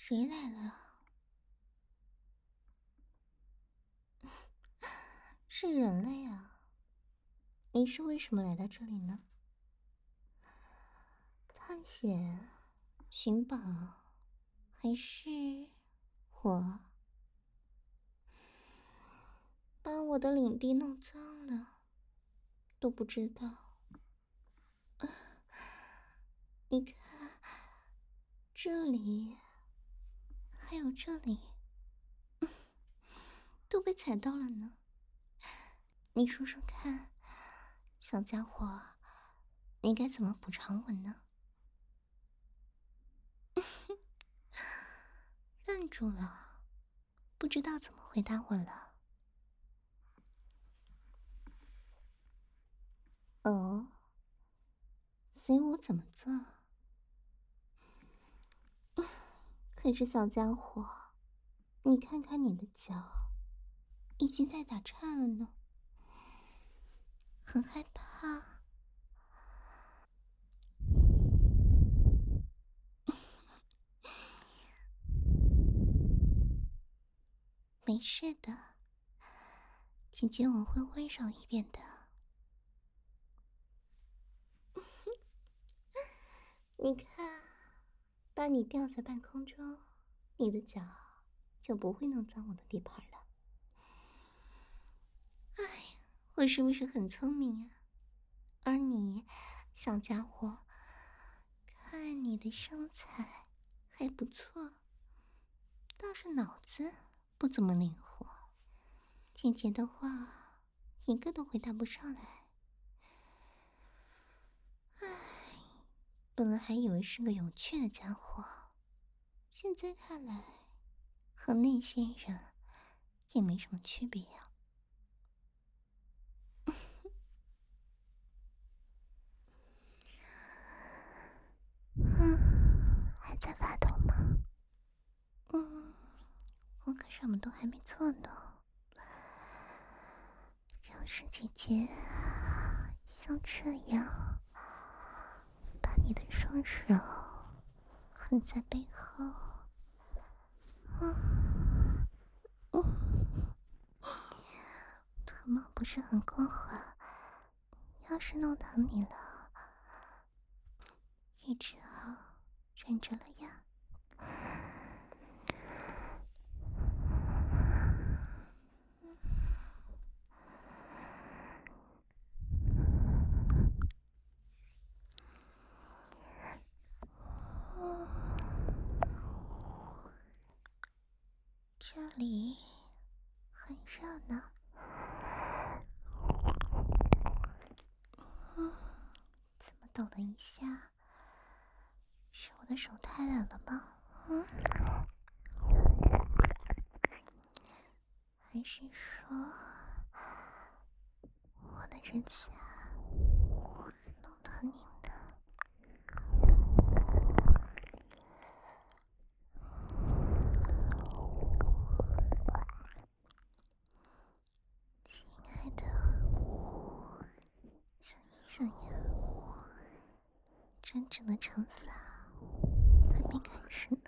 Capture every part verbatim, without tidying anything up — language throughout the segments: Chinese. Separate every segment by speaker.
Speaker 1: 谁来了？是人类啊！你是为什么来到这里呢？探险、寻宝，还是我把我的领地弄脏了都不知道？你看，这里还有这里，都被踩到了呢。你说说看，小家伙，你该怎么补偿我呢？愣住了，不知道怎么回答我了。哦，所以我怎么做？可是小家伙，你看看你的脚，已经在打颤了呢，很害怕。没事的，姐姐我会温柔一点的。你看，把你吊在半空中，你的脚就不会弄脏我的地盘了。哎，我是不是很聪明啊？而你，小家伙，看你的身材还不错，倒是脑子不怎么灵活。姐姐的话，一个都回答不上来。唉，本来还以为是个有趣的家伙，现在看来，和那些人也没什么区别呀。嗯，还在发抖吗？嗯，我可什么都还没做呢。要是姐姐像这样把你的双手横在背后，嗯嗯，特么不是很光滑？要是弄疼你了，也只好忍着了呀。这里很热呢。嗯，怎么抖了一下？是我的手太冷了吗？嗯，还是说我的指甲弄疼你的？亲爱的，忍一忍呀，真正的惩罚还没开始呢。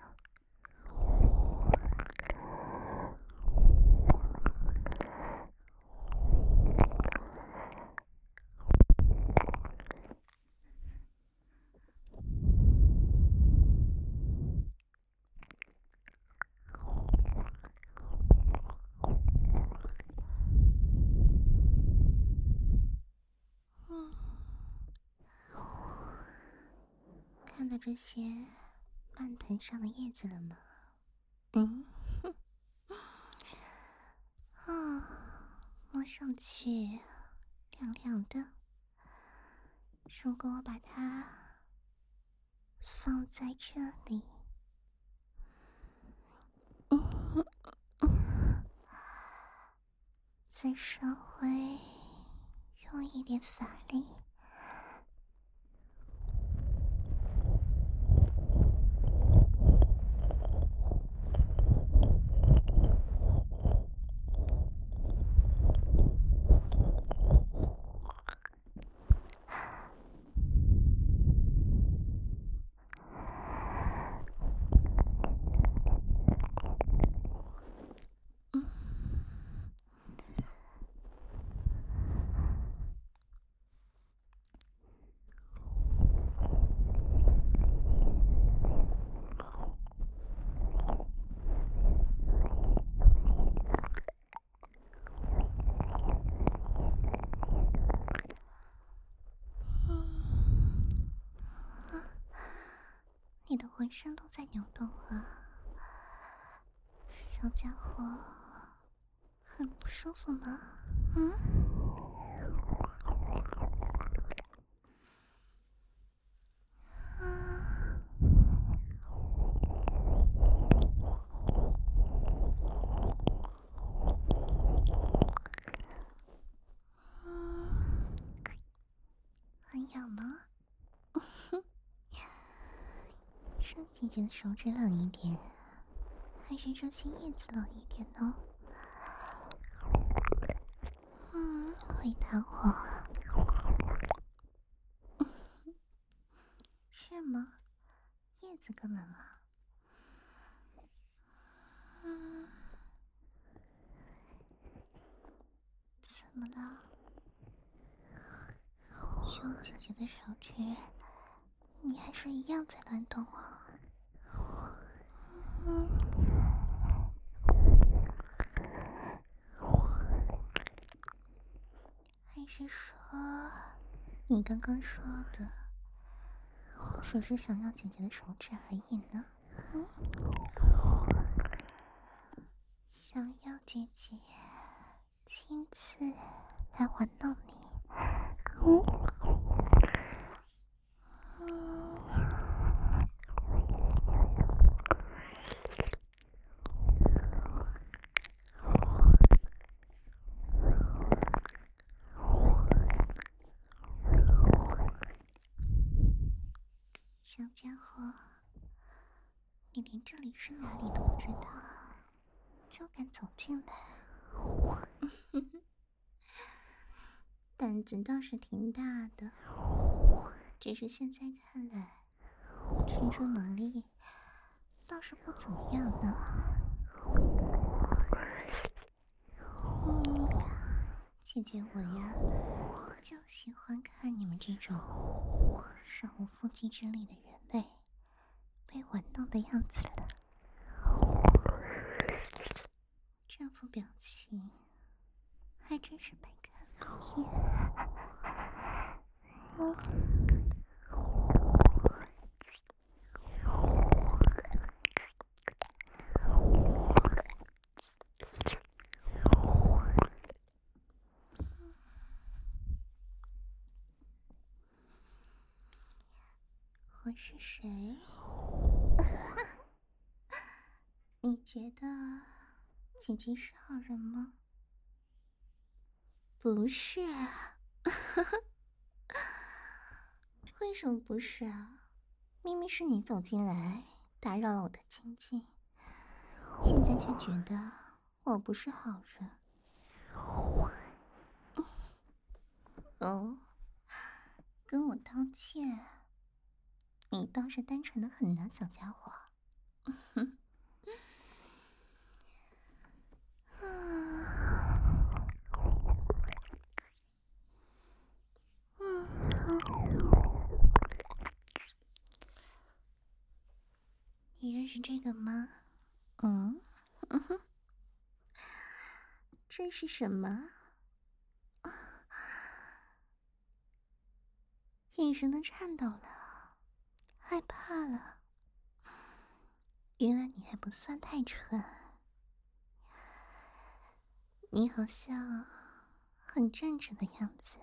Speaker 1: 嗯，看到这些蔓藤上的叶子了吗？嗯，啊，摸上去凉凉的。如果我把它放在这里，嗯，再稍微用一点法力， 你的浑身都在扭动啊，小家伙，很不舒服吗？嗯？啊。嗯，很痒吗？是姐姐的手指冷一点，还是这些叶子冷一点呢？嗯，回答我。是吗？叶子更冷啊？嗯，怎么了？用姐姐的手指，你还是一样在乱动啊？嗯，还是说你刚刚说的只是想要姐姐的手指而已呢？嗯，想要姐姐亲自来玩弄你？嗯嗯，小家伙，你连这里是哪里都不知道，就敢走进来？胆子倒是挺大的，只是现在看来，听说能力倒是不怎么样呢。嗯，姐姐我呀，就喜欢看你们这种手无缚鸡之力的人类被玩弄的样子了。这副表情还真是百看不厌。嗯，我是谁？你觉得姐姐是好人吗？不是啊。为什么不是啊？明明是你走进来打扰了我的清静，现在却觉得我不是好人。哦，跟我道歉？你倒是单纯的很呢，小家伙。你认识这个吗？嗯，嗯哼，这是什么？眼神都颤抖了，害怕了。原来你还不算太蠢，你好像很正直的样子，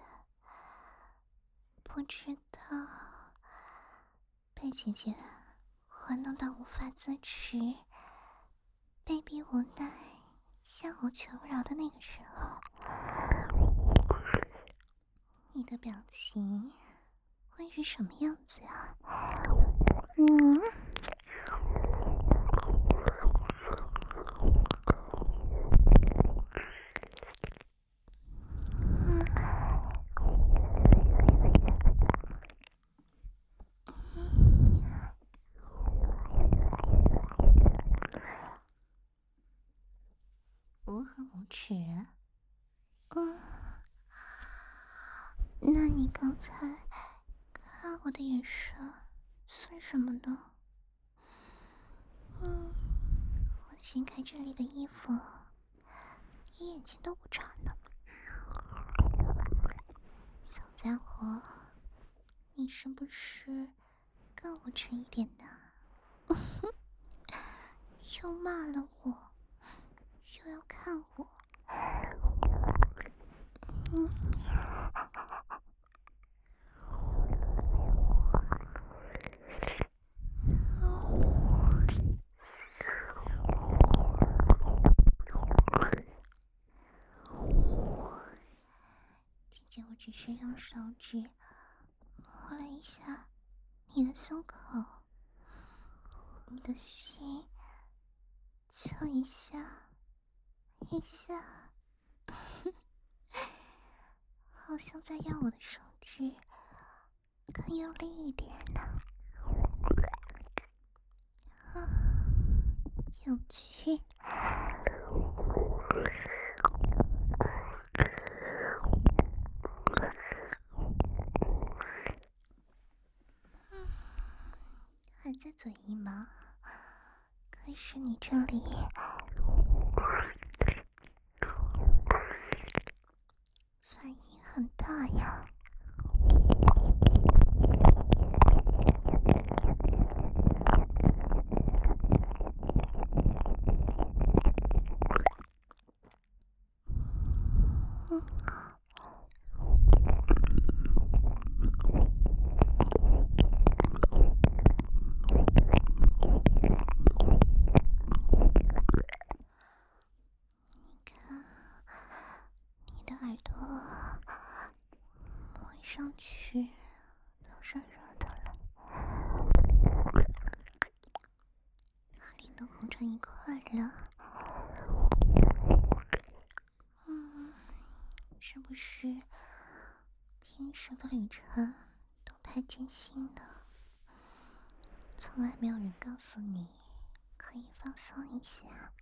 Speaker 1: 不知道被姐姐玩弄到无法自持，被逼无奈向我求饶的那个时候，你的表情会是什么样子啊？嗯。我很无耻啊。嗯，那你刚才看我的眼神算什么呢？嗯，我掀开这里的衣服，你眼睛都不眨呢。小家伙，你是不是更无耻一点呢？ 又骂了我，又要看我。嗯。姐姐，我只是用手指摸了一下你的胸口，你的心，就一下一下，好像在要我的手指更用力一点呢。啊，有趣。嗯，还在嘴硬吗？可是你这里反应很大呀。嗯。你看，你的耳朵摸上去都热热的了，脸都红成一块了。嗯，是不是平时的旅程都太艰辛了，从来没有人告诉你可以放松一下？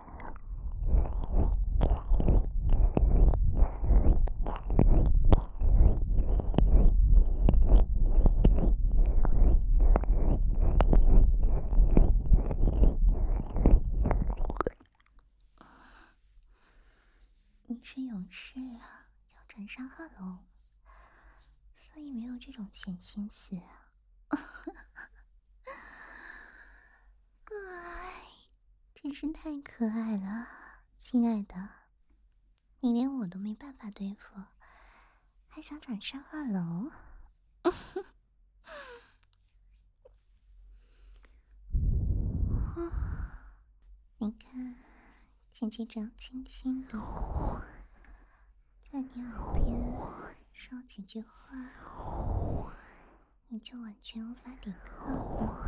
Speaker 1: 你是勇士啊，要斩杀恶龙，所以没有这种闲心思啊。哎，真是太可爱了，亲爱的，你连我都没办法对付，还想斩杀恶龙？你看，姐姐这样轻轻的在你耳边说几句话，你就完全无法抵抗了。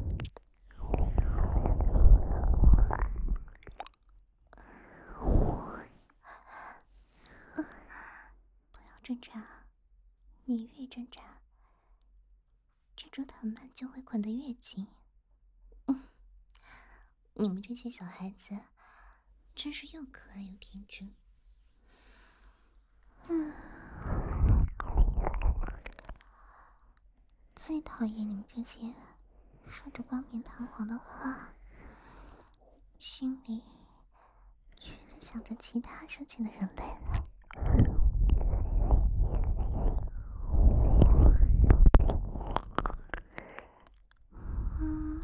Speaker 1: 不要挣扎，你越挣扎，蜘蛛藤蔓就会捆得越紧。嗯，你们这些小孩子真是又可爱又天真。嗯，最讨厌你们这些说着冠冕堂皇的话，心里却在想着其他事情的人类了。嗯。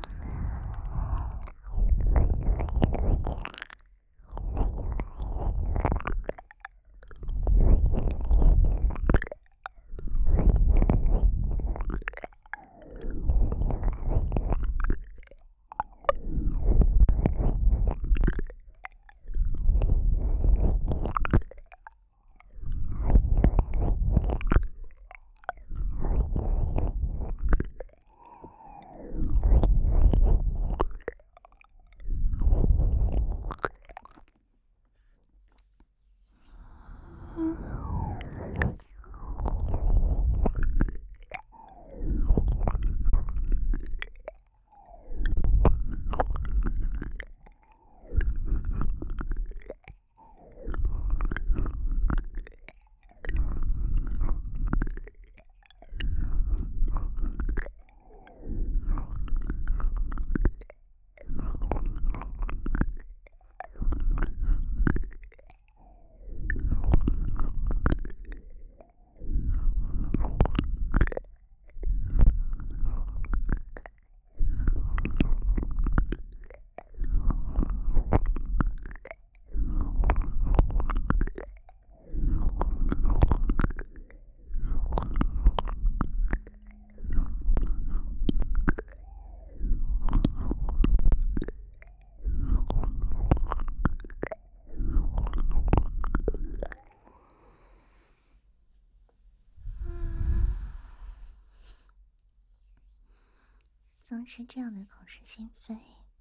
Speaker 1: 总是这样的口是心非。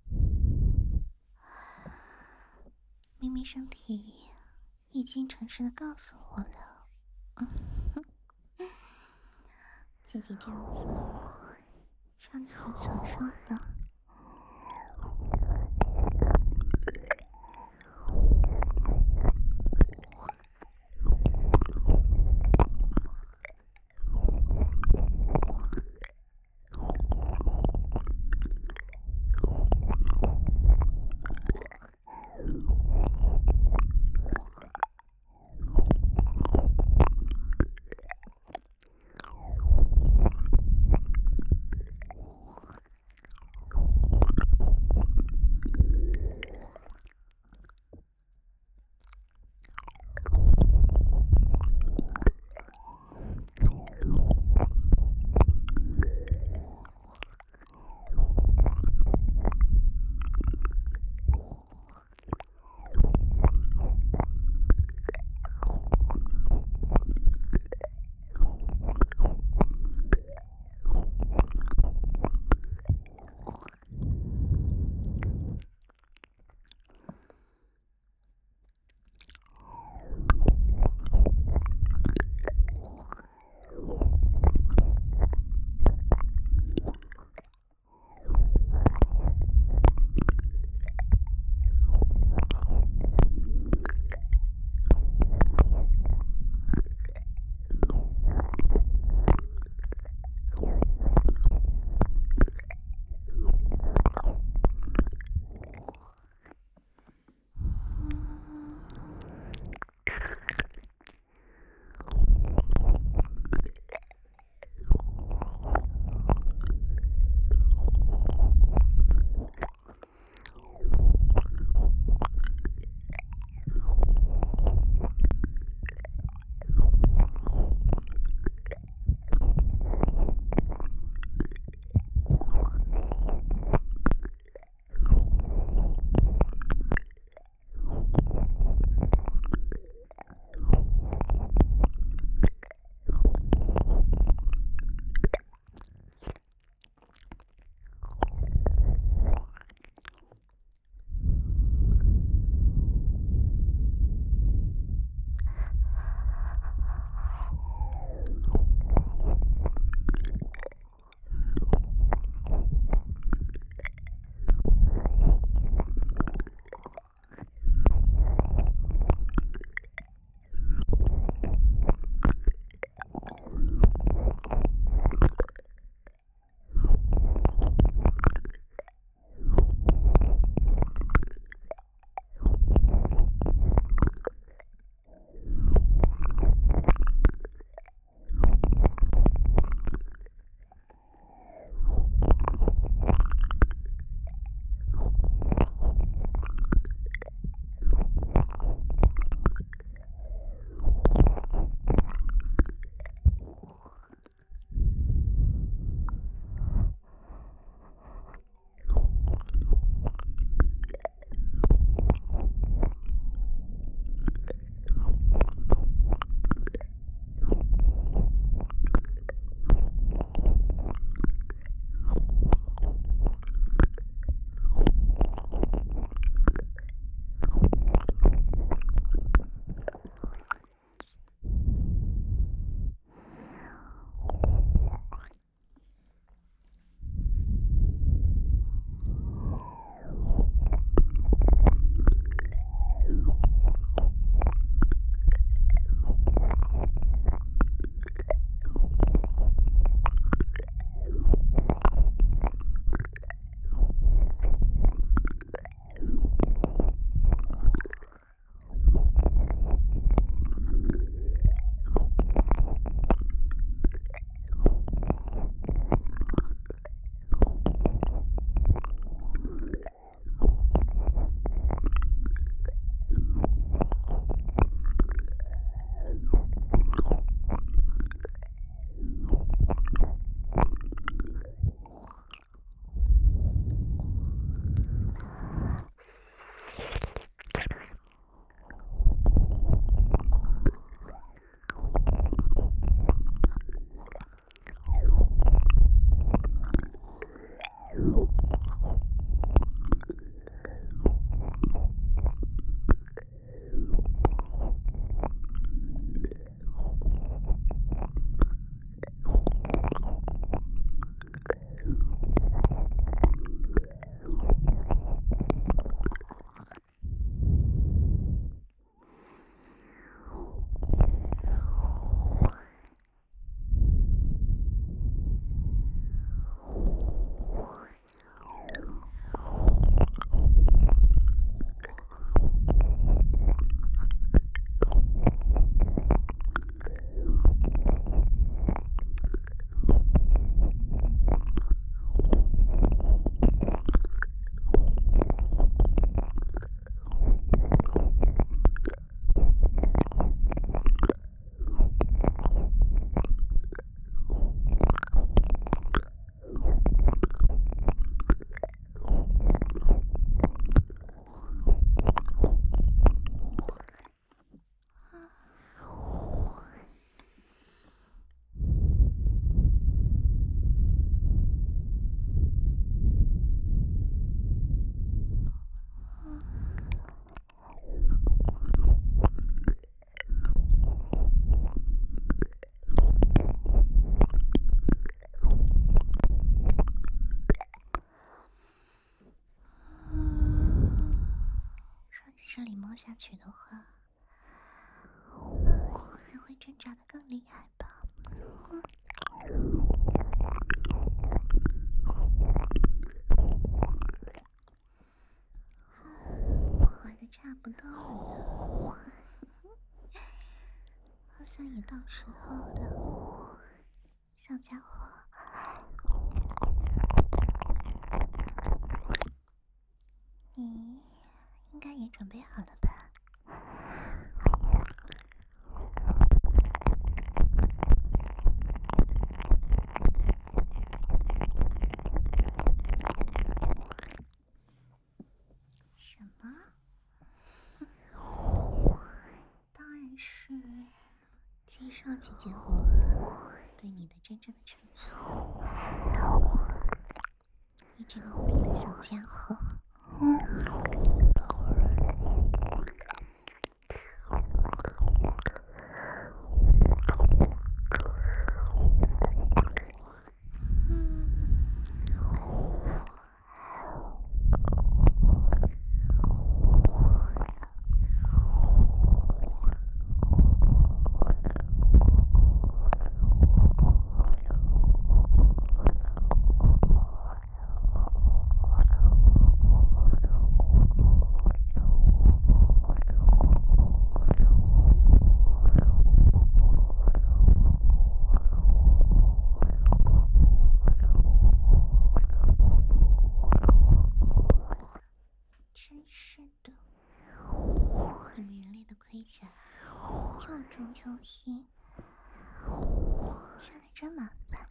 Speaker 1: 明明身体已经诚实的告诉我了，姐姐这样子让你很享受的。 这里摸下去的话，嗯，还会挣扎的更厉害吧？嗯。玩的差不多了呢，好像也到时候了，小家伙。你应该也准备好了吧？什么？当然是介绍姐姐我对你的真正的程度。你这个无理的小家伙。真是的，你们人类的盔甲又重又硬，下来真麻烦。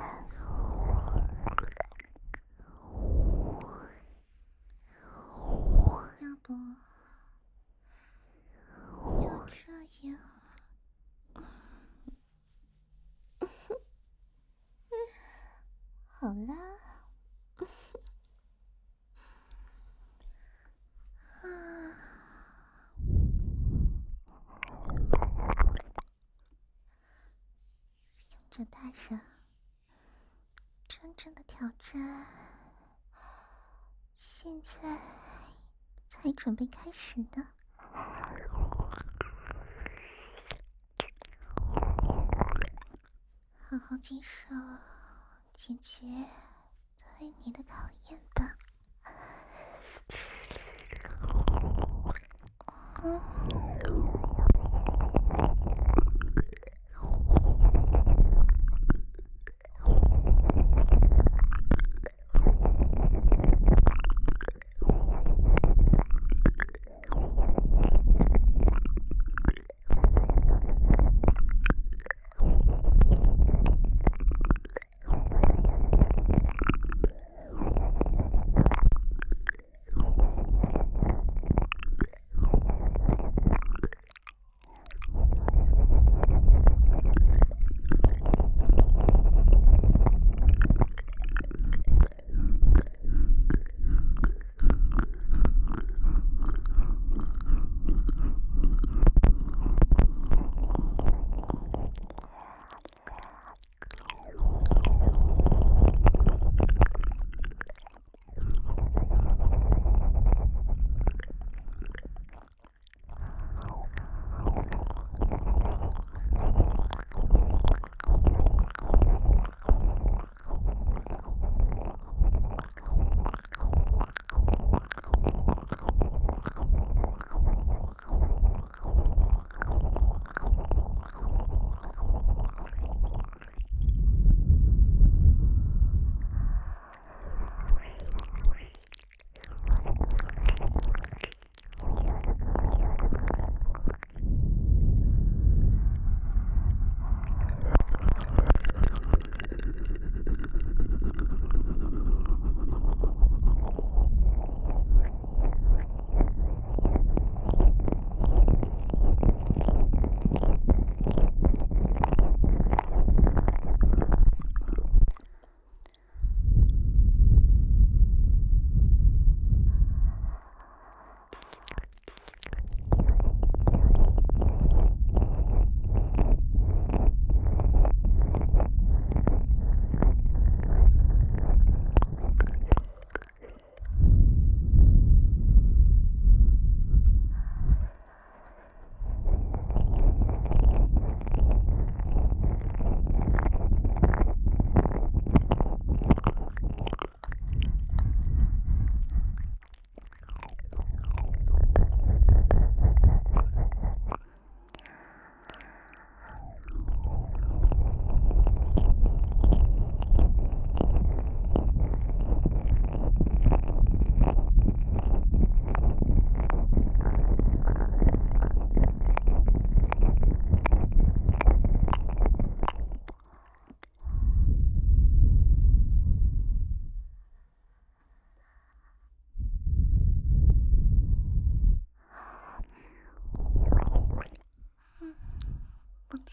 Speaker 1: 要不就这样。好啦。啊，勇者大人，真正的挑战现在才准备开始呢。好好接受姐姐对你的考验吧。嗯。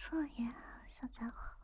Speaker 1: 错呀，小家伙。